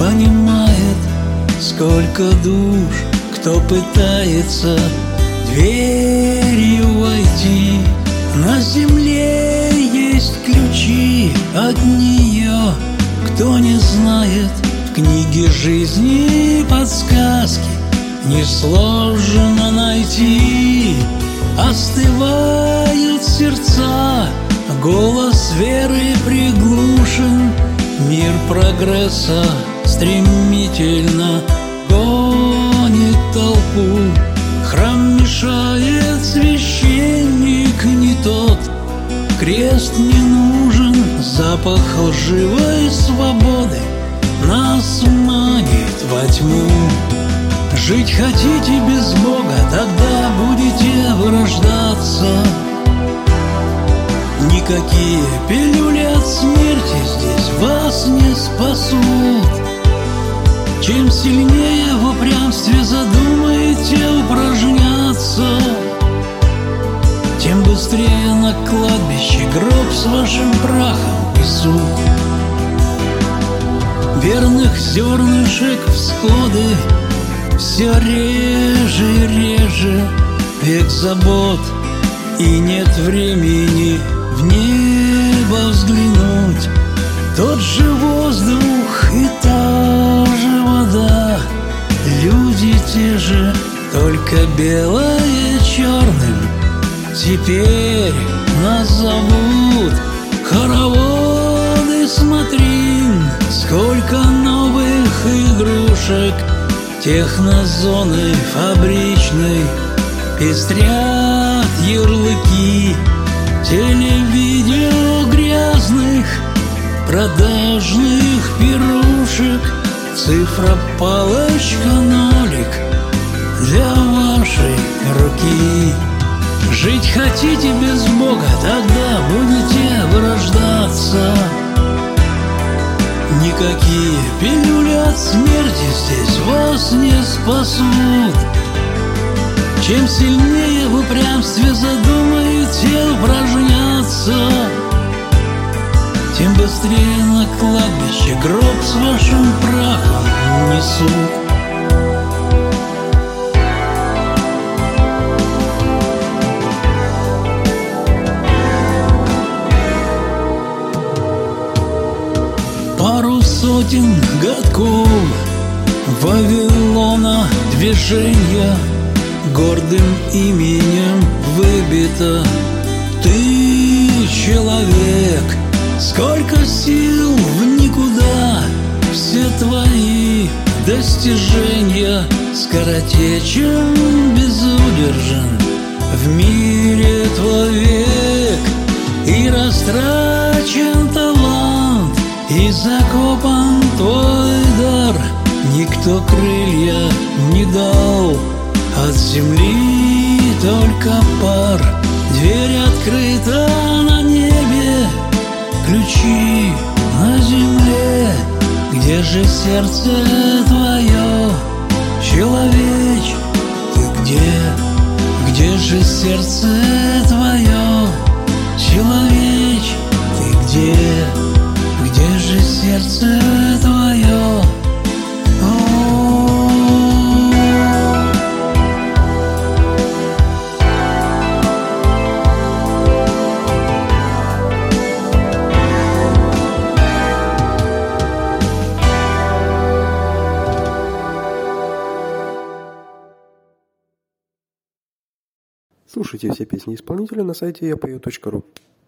понимает, сколько душ, кто пытается дверью войти. На земле есть ключи от нее, кто не знает. В книге жизни подсказки несложно найти. Остывают сердца, голос веры приглушен. Мир прогресса стремительно гонит толпу. Храм мешает, священник не тот, крест не нужен, запах лживой свободы нас манит во тьму. Жить хотите без Бога, тогда будете вырождаться. Никакие пилюли от смерти здесь вас не спасут. Чем сильнее в упрямстве задумаете упражняться, тем быстрее на кладбище гроб с вашим прахом несут. Верных зернышек всходы все реже и реже, век забот, и нет времени в небо взглянуть. Тот же воздух и та же вода, люди те же, только белое черным. Теперь нас зовут хороводы, смотри, сколько новых игрушек. Технозоны фабричной пестрят ярлыки телевидео грязных продажных пирушек. Цифра палочка нолик для вашей руки. Жить хотите без Бога, тогда будете вырождаться. Никакие пилюли от смерти здесь вас не спасут. Чем сильнее в упрямстве задумаете упражняться, тем быстрее на кладбище гроб с вашим прахом несут. Пару сотен годков Вавилона движения гордым именем выбито. Ты человек, сколько сил в никуда. Все твои достижения скоротечен, безудержен. В мире твой век и растрачен талант, и закопан твой дар. Никто крылья не дал, от земли только пар. Дверь открыта на небе, ключи на земле. Где же сердце твое, человеч, ты где? Где же сердце твое, человеч, ты где? Где же сердце твое? Слушайте все песни исполнителя на сайте yapою.ru.